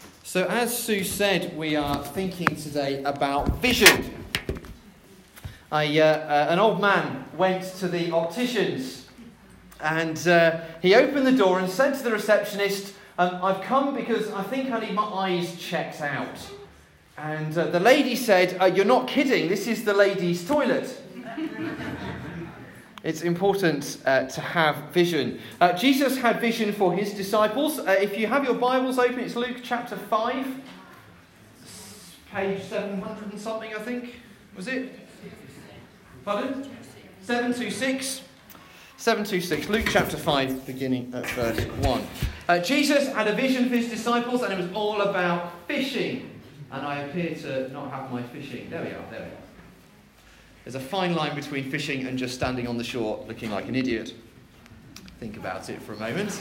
So as Sue said, we are thinking today about vision. An old man went to the opticians and he opened the door and said to the receptionist, I've come because I think I need my eyes checked out. And the lady said, you're not kidding, this is the ladies' toilet. It's important to have vision. Jesus had vision for his disciples. If you have your Bibles open, it's Luke chapter 5, page 700 and something, I think. Was it? Pardon? 726. 726. Luke chapter 5, beginning at verse 1. Jesus had a vision for his disciples, and it was all about fishing. And I appear to not have my fishing. There we are. There's a fine line between fishing and just standing on the shore looking like an idiot. Think about it for a moment.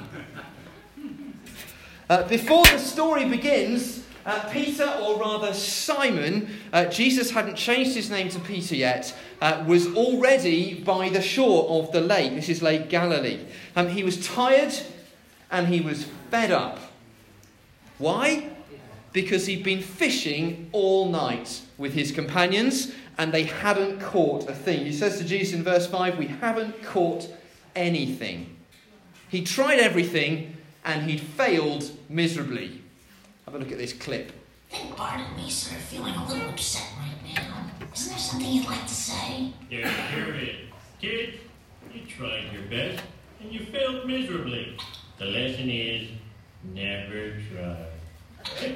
Before the story begins, Peter, or rather Simon, Jesus hadn't changed his name to Peter yet, was already by the shore of the lake. This is Lake Galilee. He was tired and he was fed up. Why? Because he'd been fishing all night with his companions and they hadn't caught a thing. He says to Jesus in verse 5, we haven't caught anything. He tried everything and he'd failed miserably. Have a look at this clip. Pardon me, sir, feeling a little upset right now. Is there something you'd like to say? Here it is. Kid, you tried your best and you failed miserably. The lesson is never try.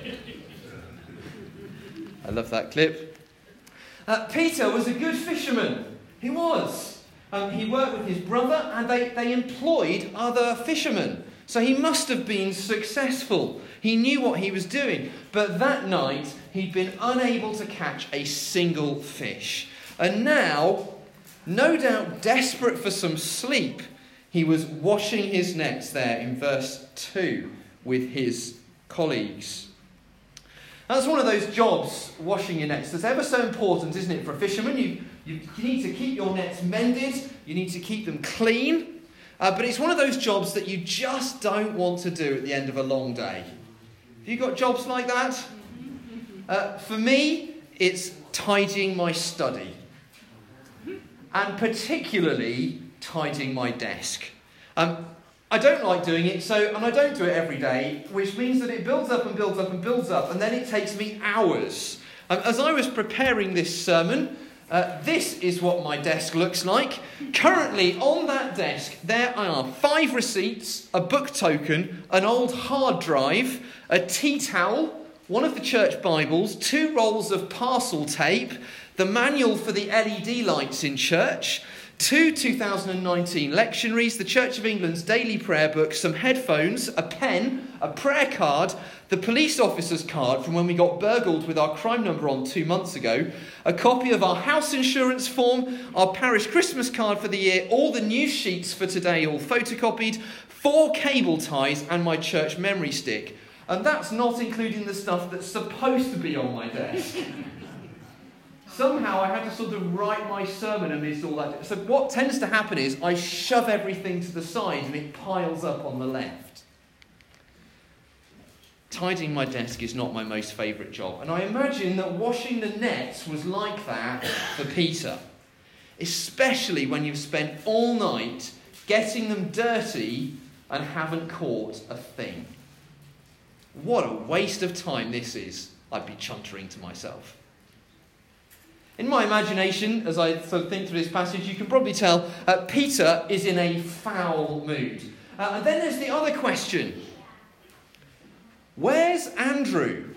I love that clip. Peter was a good fisherman. He was. He worked with his brother and they employed other fishermen. So he must have been successful. He knew what he was doing. But that night, he'd been unable to catch a single fish. And now, no doubt desperate for some sleep, he was washing his nets there in verse 2 with his colleagues. That's one of those jobs, washing your nets, that's ever so important, isn't it, for a fisherman? You need to keep your nets mended, you need to keep them clean, but it's one of those jobs that you just don't want to do at the end of a long day. Have you got jobs like that? For me, it's tidying my study, and particularly tidying my desk. I don't like doing it, and I don't do it every day, which means that it builds up and builds up and builds up, and then it takes me hours. As I was preparing this sermon, this is what my desk looks like. Currently, on that desk, there are 5 receipts, a book token, an old hard drive, a tea towel, one of the church Bibles, 2 rolls of parcel tape, the manual for the LED lights in church, 2 2019 lectionaries, the Church of England's daily prayer book, some headphones, a pen, a prayer card, the police officer's card from when we got burgled with our crime number on 2 months ago, a copy of our house insurance form, our parish Christmas card for the year, all the news sheets for today all photocopied, 4 cable ties and my church memory stick. And that's not including the stuff that's supposed to be on my desk. Somehow I had to sort of write my sermon amidst all that. So what tends to happen is I shove everything to the side and it piles up on the left. Tidying my desk is not my most favourite job. And I imagine that washing the nets was like that for Peter. Especially when you've spent all night getting them dirty and haven't caught a thing. What a waste of time this is, I'd be chuntering to myself. In my imagination, as I sort of think through this passage, you can probably tell Peter is in a foul mood. And then there's the other question. Where's Andrew?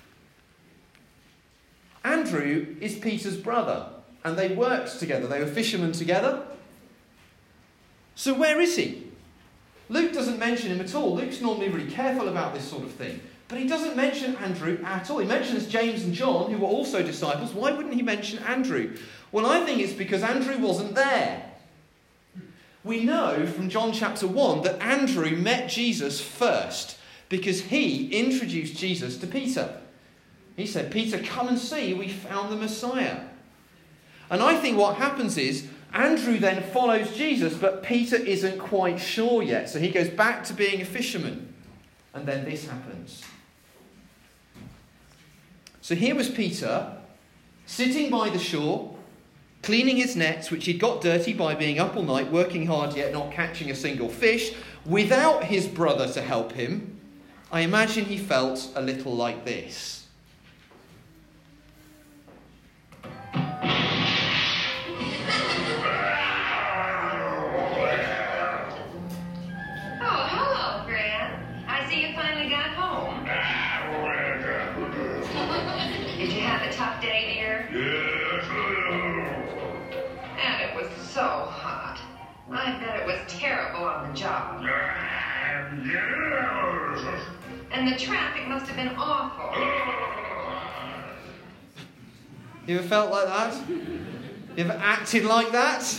Andrew is Peter's brother, and they worked together. They were fishermen together. So where is he? Luke doesn't mention him at all. Luke's normally really careful about this sort of thing. But he doesn't mention Andrew at all. He mentions James and John, who were also disciples. Why wouldn't he mention Andrew? Well, I think it's because Andrew wasn't there. We know from John chapter 1 that Andrew met Jesus first because he introduced Jesus to Peter. He said, Peter, come and see, we found the Messiah. And I think what happens is Andrew then follows Jesus, but Peter isn't quite sure yet. So he goes back to being a fisherman. And then this happens. So here was Peter, sitting by the shore, cleaning his nets, which he'd got dirty by being up all night, working hard yet not catching a single fish, without his brother to help him. I imagine he felt a little like this. Did you have a tough day, dear? Yes. And it was so hot. I bet it was terrible on the job. Yes. And the traffic must have been awful. You ever felt like that? You ever acted like that?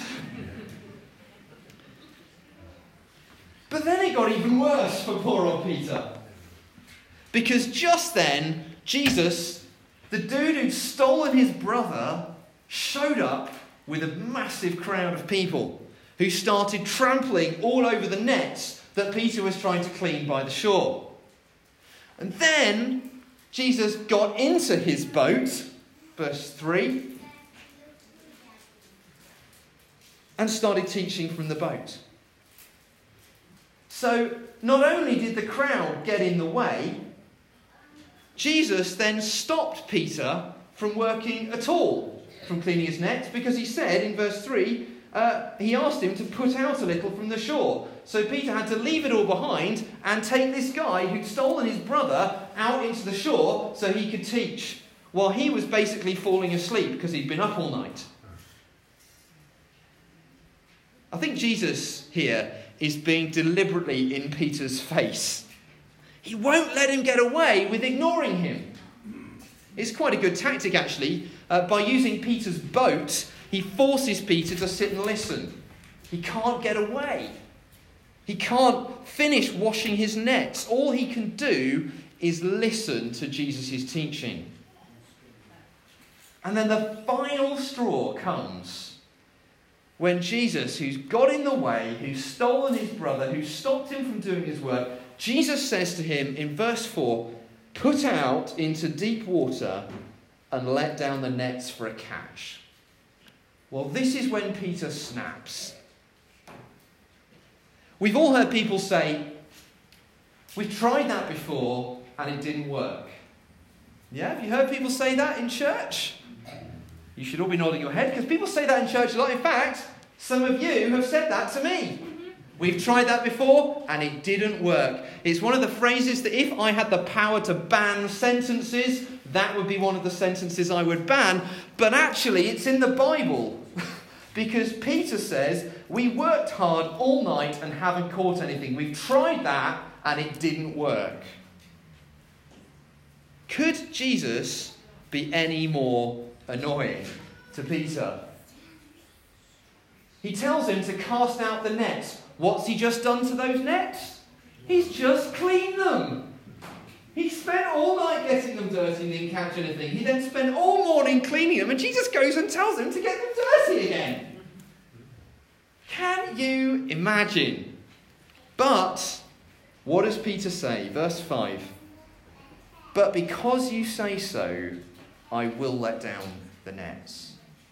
But then it got even worse for poor old Peter. Because just then, Jesus, the dude who'd stolen his brother, showed up with a massive crowd of people who started trampling all over the nets that Peter was trying to clean by the shore. And then Jesus got into his boat, verse 3, and started teaching from the boat. So not only did the crowd get in the way, Jesus then stopped Peter from working at all, from cleaning his nets, because he said in verse 3, he asked him to put out a little from the shore. So Peter had to leave it all behind and take this guy who'd stolen his brother out into the shore so he could teach, while he was basically falling asleep because he'd been up all night. I think Jesus here is being deliberately in Peter's face. He won't let him get away with ignoring him. It's quite a good tactic, actually. By using Peter's boat, he forces Peter to sit and listen. He can't get away. He can't finish washing his nets. All he can do is listen to Jesus' teaching. And then the final straw comes when Jesus, who's got in the way, who's stolen his brother, who's stopped him from doing his work, Jesus says to him in verse 4, "Put out into deep water and let down the nets for a catch." Well, this is when Peter snaps. We've all heard people say, "We've tried that before and it didn't work." Yeah, have you heard people say that in church? You should all be nodding your head, because people say that in church a lot. In fact, some of you have said that to me. We've tried that before and it didn't work. It's one of the phrases that if I had the power to ban sentences, that would be one of the sentences I would ban. But actually, it's in the Bible. Because Peter says, we worked hard all night and haven't caught anything. We've tried that and it didn't work. Could Jesus be any more annoying to Peter? He tells him to cast out the nets. What's he just done to those nets? He's just cleaned them. He spent all night getting them dirty and didn't catch anything. He then spent all morning cleaning them, and Jesus goes and tells him to get them dirty again. Can you imagine? But what does Peter say? Verse 5. "But because you say so, I will let down the nets."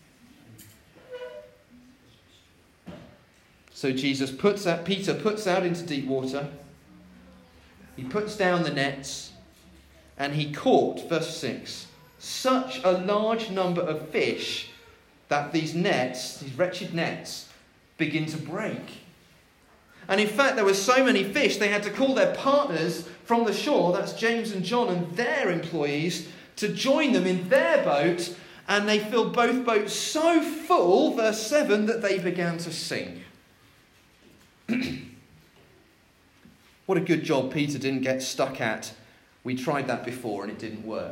So Peter puts out into deep water. He puts down the nets, and he caught, verse 6, such a large number of fish that these nets, these wretched nets, begin to break. And in fact, there were so many fish, they had to call their partners from the shore, that's James and John and their employees, to join them in their boat, and they filled both boats so full, verse 7, that they began to sink. What a good job Peter didn't get stuck at. We tried that before and it didn't work.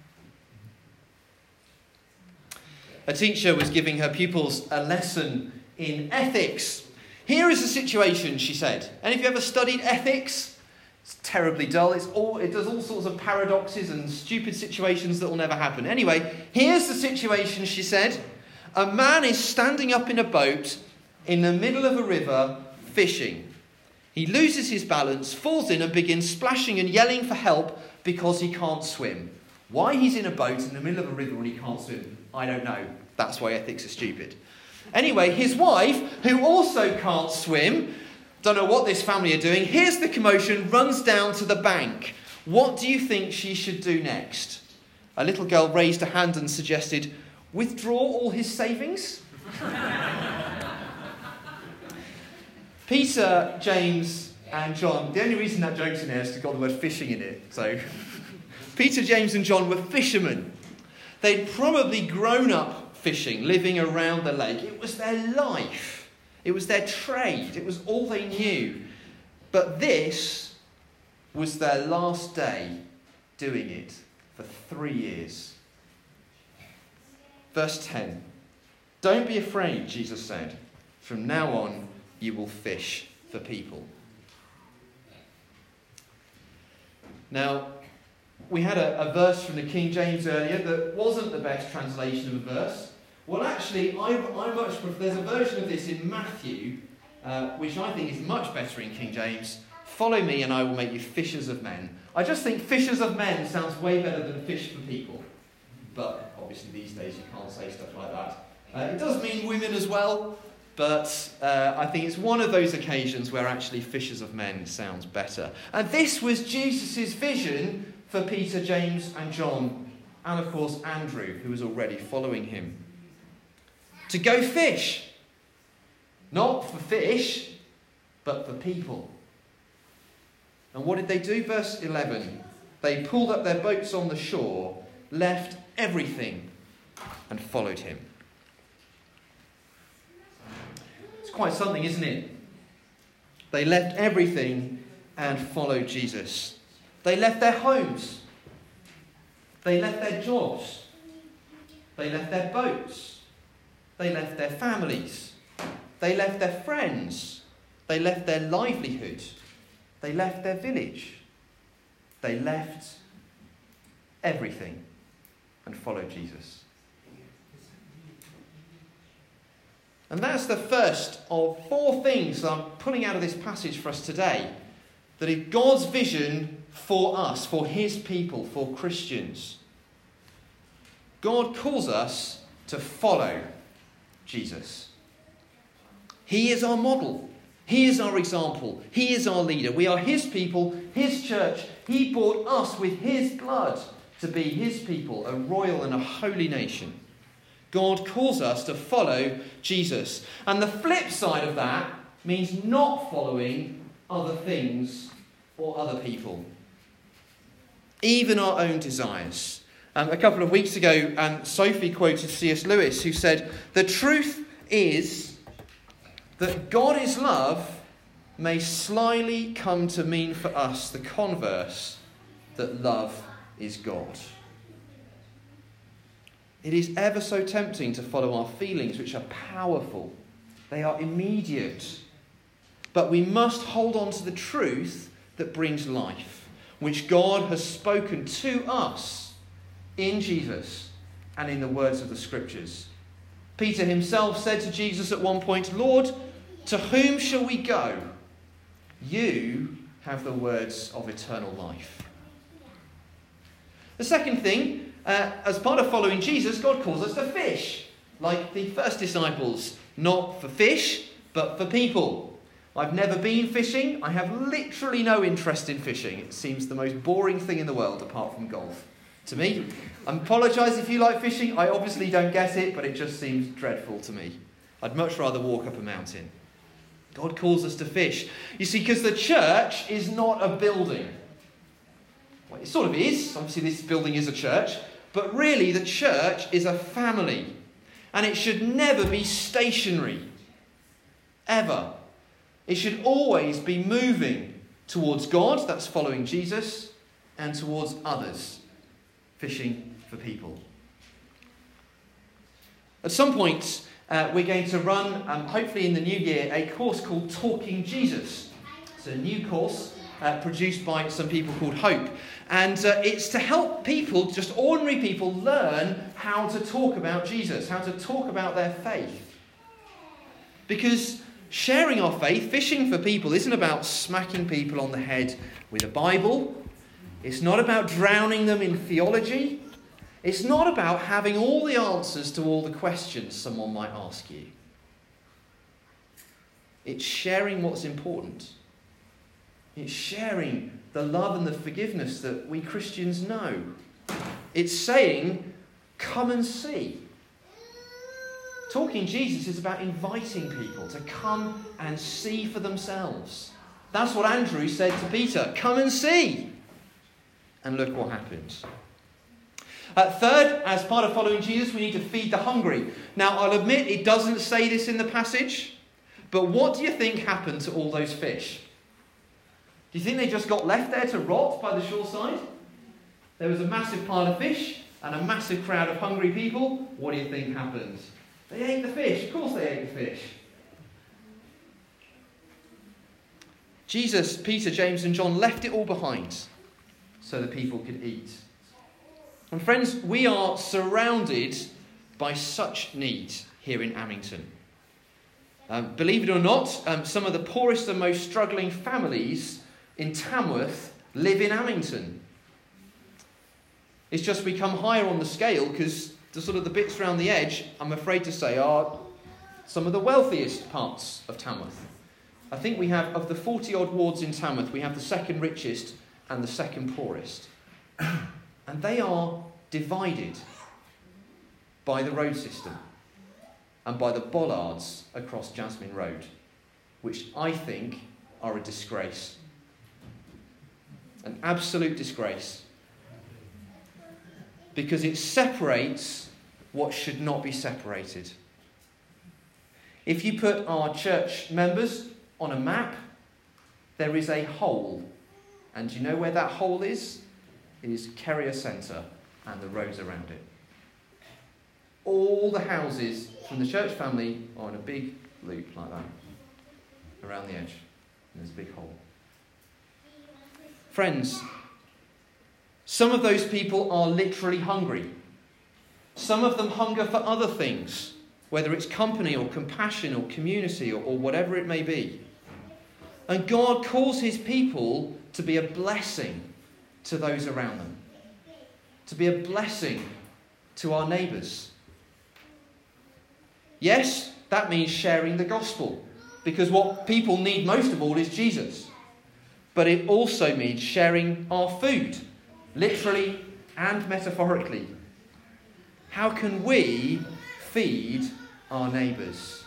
A teacher was giving her pupils a lesson in ethics. Here is a situation, she said. And if you ever studied ethics, it's terribly dull. It does all sorts of paradoxes and stupid situations that will never happen. Anyway, here's the situation, she said. A man is standing up in a boat in the middle of a river fishing. He loses his balance, falls in and begins splashing and yelling for help because he can't swim. Why he's in a boat in the middle of a river when he can't swim, I don't know. That's why ethics are stupid. Anyway, his wife, who also can't swim, don't know what this family are doing, hears the commotion, runs down to the bank. What do you think she should do next? A little girl raised a hand and suggested, withdraw all his savings? Peter, James and John, the only reason that joke's in there is because got the word fishing in it. So, Peter, James and John were fishermen. They'd probably grown up fishing, living around the lake. It was their life. It was their trade. It was all they knew. But this was their last day doing it for 3 years. Verse 10. Don't be afraid, Jesus said. From now on, you will fish for people. Now, we had a verse from the King James earlier that wasn't the best translation of a verse. Well, actually, I much prefer. There's a version of this in Matthew, which I think is much better in King James. Follow me and I will make you fishers of men. I just think fishers of men sounds way better than fish for people. But obviously these days you can't say stuff like that. It does mean women as well, but I think it's one of those occasions where actually fishers of men sounds better. And this was Jesus' vision for Peter, James and John, and of course Andrew, who was already following him. To go fish. Not for fish, but for people. And what did they do? Verse 11. They pulled up their boats on the shore, left everything, and followed him. It's quite something, isn't it? They left everything and followed Jesus. They left their homes. They left their jobs. They left their boats. They left their families. They left their friends. They left their livelihood. They left their village. They left everything and followed Jesus. And that's the first of 4 things that I'm pulling out of this passage for us today. That is God's vision for us, for his people, for Christians. God calls us to follow Jesus. He is our model. He is our example. He is our leader. We are his people, his church. He bought us with his blood to be his people, a royal and a holy nation. God calls us to follow Jesus. And the flip side of that means not following other things or other people. Even our own desires. A couple of weeks ago, Sophie quoted C.S. Lewis, who said, "The truth is that God is love may slyly come to mean for us the converse, that love is God." It is ever so tempting to follow our feelings, which are powerful. They are immediate. But we must hold on to the truth that brings life, which God has spoken to us in Jesus and in the words of the Scriptures. Peter himself said to Jesus at one point, "Lord, to whom shall we go? You have the words of eternal life." The second thing, as part of following Jesus, God calls us to fish, like the first disciples, not for fish, but for people. I've never been fishing. I have literally no interest in fishing. It seems the most boring thing in the world, apart from golf. To me, I apologise if you like fishing. I obviously don't get it, but it just seems dreadful to me. I'd much rather walk up a mountain. God calls us to fish. You see, because the church is not a building. Well, it sort of is. Obviously, this building is a church. But really, the church is a family. And it should never be stationary. Ever. It should always be moving towards God, that's following Jesus, and towards others, fishing for people. At some point, we're going to run, hopefully in the new year, a course called Talking Jesus. It's a new course produced by some people called Hope. And it's to help people, just ordinary people, learn how to talk about Jesus, how to talk about their faith. Because sharing our faith, fishing for people, isn't about smacking people on the head with a Bible. It's not about drowning them in theology. It's not about having all the answers to all the questions someone might ask you. It's sharing what's important. It's sharing the love and the forgiveness that we Christians know. It's saying, come and see. Talking Jesus is about inviting people to come and see for themselves. That's what Andrew said to Peter. Come and see. And look what happens. Third, as part of following Jesus, we need to feed the hungry. Now, I'll admit it doesn't say this in the passage, but what do you think happened to all those fish? Do you think they just got left there to rot by the shoreside? There was a massive pile of fish and a massive crowd of hungry people. What do you think happened? They ate the fish. Of course they ate the fish. Jesus, Peter, James and John left it all behind so the people could eat. And friends, we are surrounded by such need here in Amington. Believe it or not, some of the poorest and most struggling families in Tamworth live in Amington. It's just we come higher on the scale because the sort of the bits around the edge, I'm afraid to say, are some of the wealthiest parts of Tamworth. I think we have, of the 40-odd wards in Tamworth, we have the second richest and the second poorest. And they are divided by the road system and by the bollards across Jasmine Road, which I think are a disgrace. An absolute disgrace. Because it separates what should not be separated. If you put our church members on a map, there is a hole. And do you know where that hole is? It is Kerrier Centre and the roads around it. All the houses from the church family are in a big loop like that, around the edge. And there's a big hole. Friends, some of those people are literally hungry. Some of them hunger for other things, whether it's company or compassion or community or whatever it may be. And God calls his people to be a blessing to those around them, to be a blessing to our neighbours. Yes, that means sharing the gospel, because what people need most of all is Jesus. But it also means sharing our food, literally and metaphorically. How can we feed our neighbours?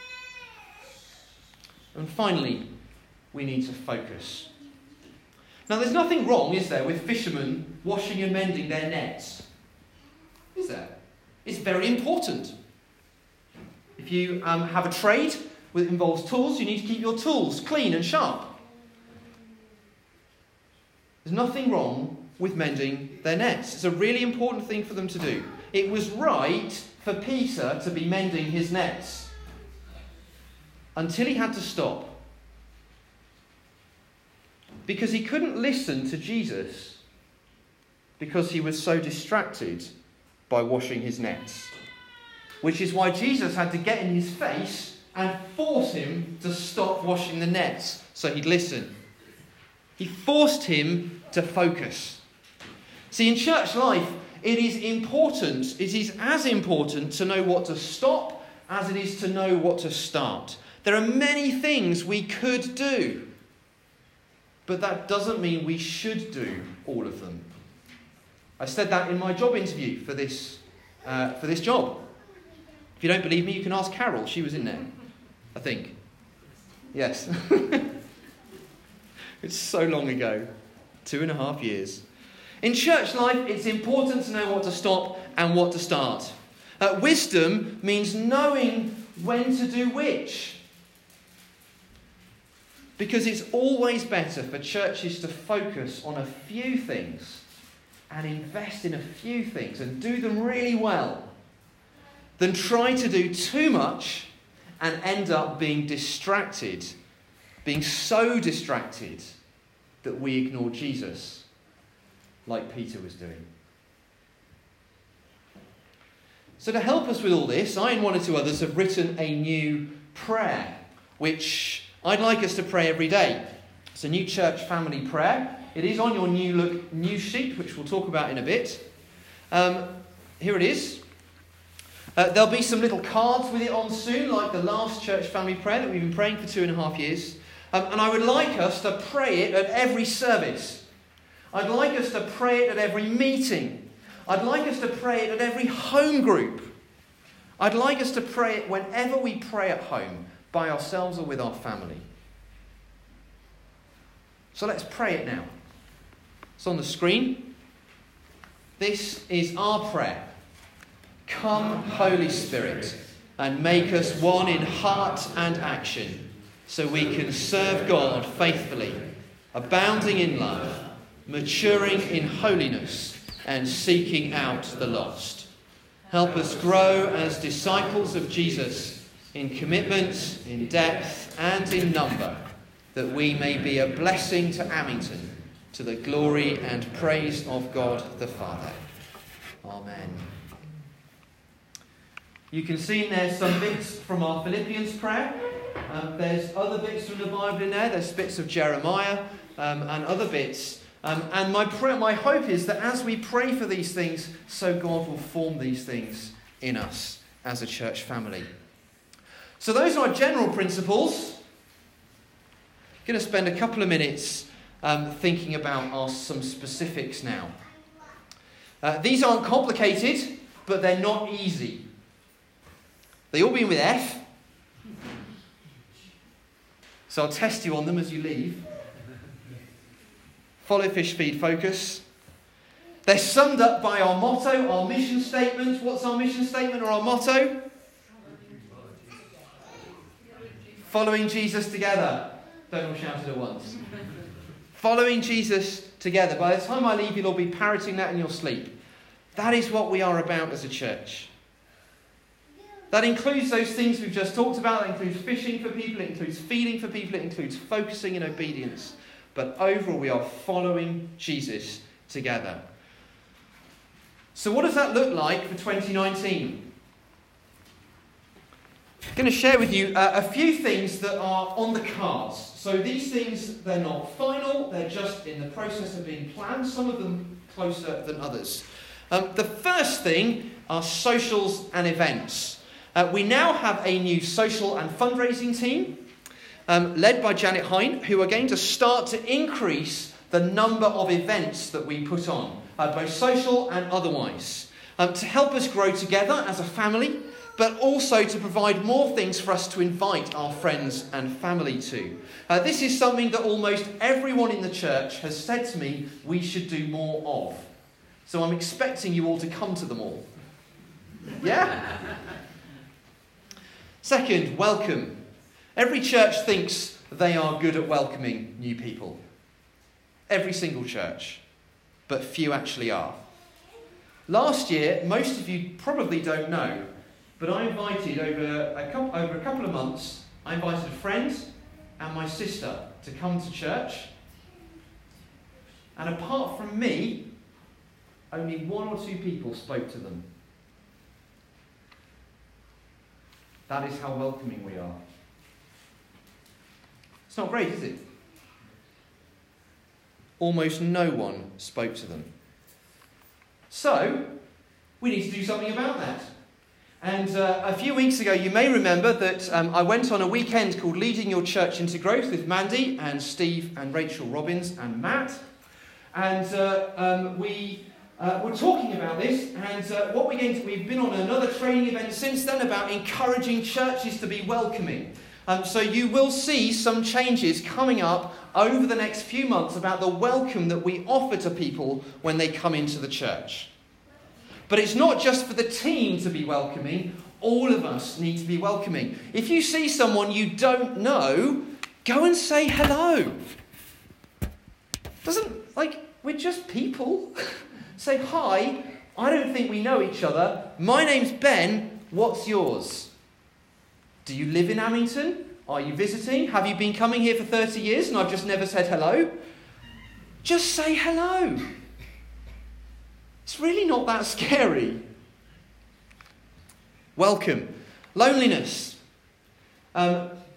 And finally, we need to focus. Now, there's nothing wrong, is there, with fishermen washing and mending their nets? Is there? It's very important. If you have a trade that involves tools, you need to keep your tools clean and sharp. There's nothing wrong with mending their nets. It's a really important thing for them to do. It was right for Peter to be mending his nets until he had to stop. Because he couldn't listen to Jesus because he was so distracted by washing his nets. Which is why Jesus had to get in his face and force him to stop washing the nets so he'd listen. He forced him to focus. See, in church life, it is as important to know what to stop as it is to know what to start. There are many things we could do, but that doesn't mean we should do all of them. I said that in my job interview for this job. If you don't believe me, you can ask Carol. She was in there, I think. Yes. It's so long ago. 2.5 years. In church life, it's important to know what to stop and what to start. Wisdom means knowing when to do which. Because it's always better for churches to focus on a few things and invest in a few things and do them really well than try to do too much and end up being distracted, being so distracted that we ignore Jesus, like Peter was doing. So to help us with all this, I and one or two others have written a new prayer, which I'd like us to pray every day. It's a new church family prayer. It is on your new sheet, which we'll talk about in a bit. Here it is. There'll be some little cards with it on soon, like the last church family prayer that we've been praying for 2.5 years. And I would like us to pray it at every service. I'd like us to pray it at every meeting. I'd like us to pray it at every home group. I'd like us to pray it whenever we pray at home, by ourselves or with our family. So let's pray it now. It's on the screen. This is our prayer. Come, Holy Spirit, and make us one in heart and action, so we can serve God faithfully, abounding in love, maturing in holiness, and seeking out the lost. Help us grow as disciples of Jesus in commitment, in depth, and in number, that we may be a blessing to Amington, to the glory and praise of God the Father. Amen. You can see in there some bits from our Philippians prayer. There's other bits from the Bible in there. There's bits of Jeremiah and other bits. And my hope is that as we pray for these things, so God will form these things in us as a church family. So those are our general principles. I'm going to spend a couple of minutes thinking about some specifics now. These aren't complicated, but they're not easy. They all begin with F. So I'll test you on them as you leave. Follow, fish, feed, focus. They're summed up by our motto, our mission statement. What's our mission statement or our motto? Following Jesus together. Don't all shout it at once. Following Jesus together. By the time I leave, you'll all be parroting that in your sleep. That is what we are about as a church. That includes those things we've just talked about. That includes fishing for people. It includes feeding for people. It includes focusing in obedience. But overall, we are following Jesus together. So what does that look like for 2019? I'm going to share with you a few things that are on the cards. So these things, they're not final. They're just in the process of being planned. Some of them closer than others. The first thing are socials and events. We now have a new social and fundraising team led by Janet Hine, who are going to start to increase the number of events that we put on, both social and otherwise, to help us grow together as a family, but also to provide more things for us to invite our friends and family to. This is something that almost everyone in the church has said to me we should do more of. So I'm expecting you all to come to them all. Yeah? Second, welcome. Every church thinks they are good at welcoming new people. Every single church. But few actually are. Last year, most of you probably don't know, but I invited over a couple of months, I invited a friend and my sister to come to church. And apart from me, only one or two people spoke to them. That is how welcoming we are. It's not great, is it? Almost no one spoke to them. So, we need to do something about that. And a few weeks ago, you may remember that I went on a weekend called Leading Your Church into Growth with Mandy and Steve and Rachel Robbins and Matt. And we were talking about this. And we've been on another training event since then about encouraging churches to be welcoming. So you will see some changes coming up over the next few months about the welcome that we offer to people when they come into the church. But it's not just for the team to be welcoming. All of us need to be welcoming. If you see someone you don't know, go and say hello. We're just people. Say, hi, I don't think we know each other. My name's Ben. What's yours? Do you live in Amington? Are you visiting? Have you been coming here for 30 years and I've just never said hello? Just say hello. It's really not that scary. Welcome. Loneliness.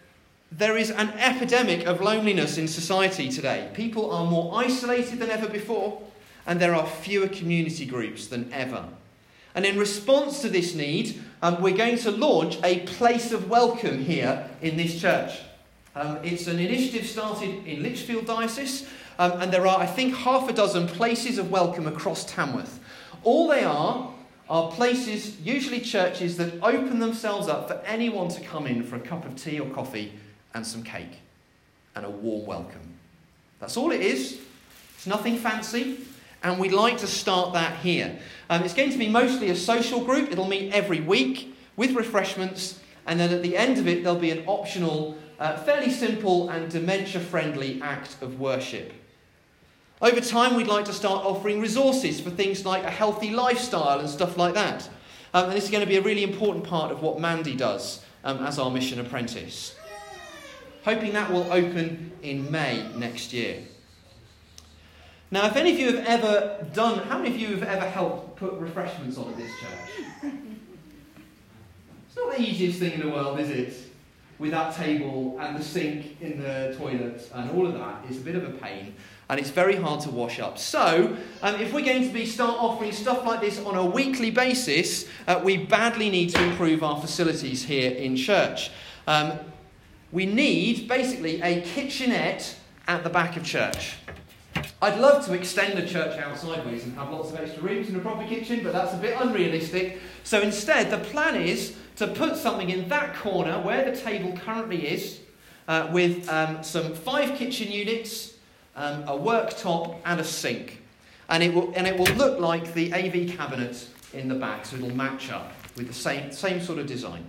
there is an epidemic of loneliness in society today. People are more isolated than ever before, and there are fewer community groups than ever. And in response to this need, we're going to launch a place of welcome here in this church. It's an initiative started in Lichfield Diocese, and there are, I think, half a dozen places of welcome across Tamworth. All they are places, usually churches, that open themselves up for anyone to come in for a cup of tea or coffee and some cake and a warm welcome. That's all it is. It's nothing fancy, and we'd like to start that here. It's going to be mostly a social group. It'll meet every week with refreshments, and then at the end of it there'll be an optional, fairly simple and dementia-friendly act of worship. Over time, we'd like to start offering resources for things like a healthy lifestyle and stuff like that. And this is going to be a really important part of what Mandy does as our mission apprentice. Hoping that will open in May next year. Now, if any of you have ever done... How many of you have ever helped put refreshments on at this church? It's not the easiest thing in the world, is it? With that table and the sink in the toilet and all of that. It's a bit of a pain. And it's very hard to wash up. So, if we're going to start offering stuff like this on a weekly basis, we badly need to improve our facilities here in church. We need, basically, a kitchenette at the back of church. I'd love to extend the church out sideways and have lots of extra rooms and a proper kitchen, but that's a bit unrealistic. So instead, the plan is to put something in that corner where the table currently is, with some 5 kitchen units, a worktop and a sink. And it will look like the AV cabinet in the back, so it'll match up with the same sort of design.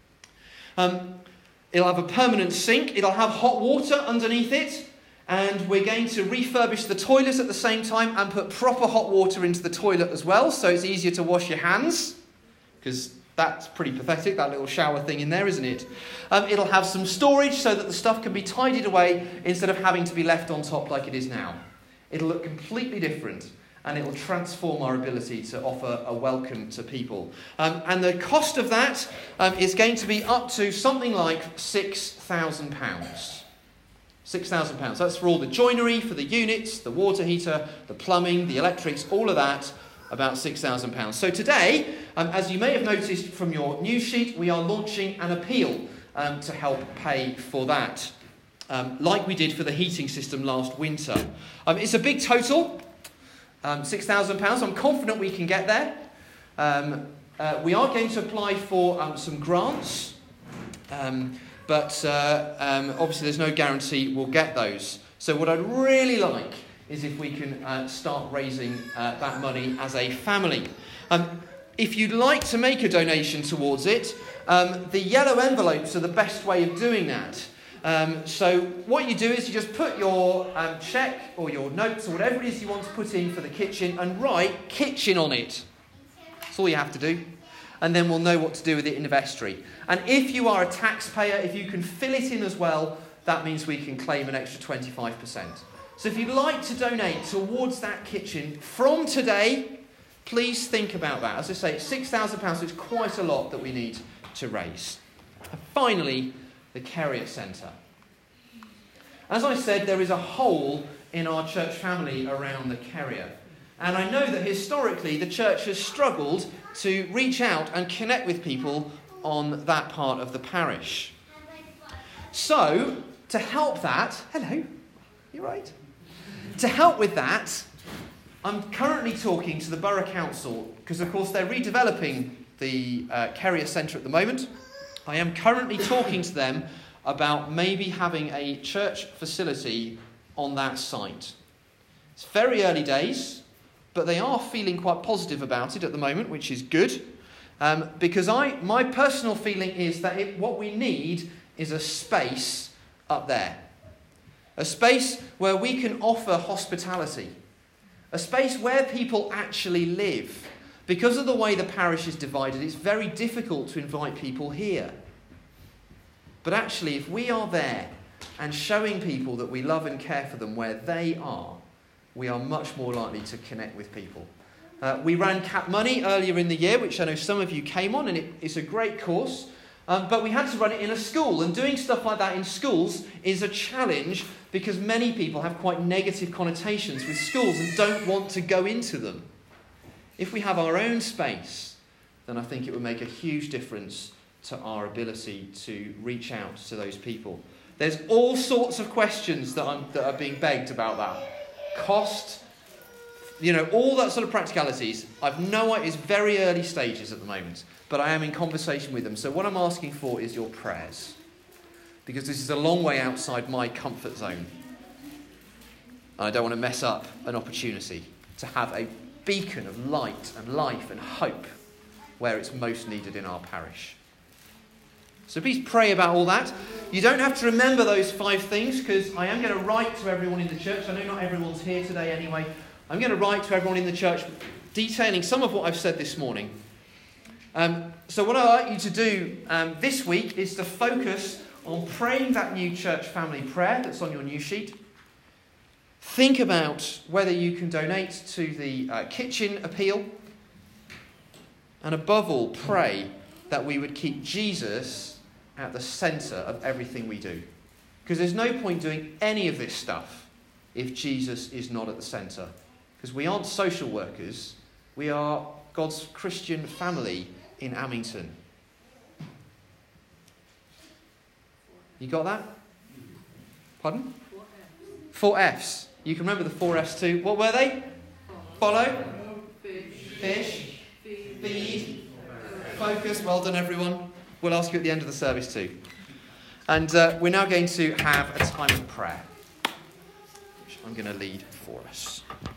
It'll have a permanent sink, it'll have hot water underneath it, and we're going to refurbish the toilets at the same time and put proper hot water into the toilet as well, so it's easier to wash your hands, because that's pretty pathetic, that little shower thing in there, isn't it? It'll have some storage so that the stuff can be tidied away instead of having to be left on top like it is now. It'll look completely different, and it'll transform our ability to offer a welcome to people. And the cost of that is going to be up to something like £6,000. £6,000. That's for all the joinery, for the units, the water heater, the plumbing, the electrics, all of that, about £6,000. So today, as you may have noticed from your news sheet, we are launching an appeal to help pay for that, like we did for the heating system last winter. It's a big total, £6,000. I'm confident we can get there. We are going to apply for some grants, but obviously there's no guarantee we'll get those. So what I'd really like is if we can start raising that money as a family. If you'd like to make a donation towards it, the yellow envelopes are the best way of doing that. So what you do is you just put your cheque or your notes or whatever it is you want to put in for the kitchen and write kitchen on it. That's all you have to do. And then we'll know what to do with it in the vestry. And if you are a taxpayer, if you can fill it in as well, that means we can claim an extra 25%. So if you'd like to donate towards that kitchen from today, please think about that. As I say, it's £6,000, so it's quite a lot that we need to raise. And finally, the Kerrier Centre. As I said, there is a hole in our church family around the Kerrier. And I know that historically the church has struggled to reach out and connect with people on that part of the parish. So, to help that... Hello, you right? To help with that, I'm currently talking to the Borough Council, because of course they're redeveloping the Kerrier Centre at the moment. I am currently talking to them about maybe having a church facility on that site. It's very early days, but they are feeling quite positive about it at the moment, which is good. Because my personal feeling is that what we need is a space up there. A space where we can offer hospitality. A space where people actually live. Because of the way the parish is divided, it's very difficult to invite people here. But actually, if we are there and showing people that we love and care for them where they are, we are much more likely to connect with people. We ran Cap Money earlier in the year, which I know some of you came on, and it's a great course. But we had to run it in a school. And doing stuff like that in schools is a challenge because many people have quite negative connotations with schools and don't want to go into them. If we have our own space, then I think it would make a huge difference to our ability to reach out to those people. There's all sorts of questions that are being begged about that. Cost, all that sort of practicalities. I've no idea, it's very early stages at the moment, but I am in conversation with them. So what I'm asking for is your prayers, because this is a long way outside my comfort zone. And I don't want to mess up an opportunity to have a beacon of light and life and hope where it's most needed in our parish. So please pray about all that. You don't have to remember those 5 things, because I am going to write to everyone in the church. I know not everyone's here today anyway. I'm going to write to everyone in the church detailing some of what I've said this morning. So what I'd like you to do this week is to focus on praying that new church family prayer that's on your new sheet. Think about whether you can donate to the kitchen appeal. And above all, pray that we would keep Jesus at the centre of everything we do. Because there's no point doing any of this stuff if Jesus is not at the centre. Because we aren't social workers, we are God's Christian family in Amington. You got that? Pardon? 4 Fs. You can remember the 4 Fs too. What were they? Follow. Fish. Feed. Focus. Well done, everyone. We'll ask you at the end of the service too. And we're now going to have a time of prayer, which I'm going to lead for us.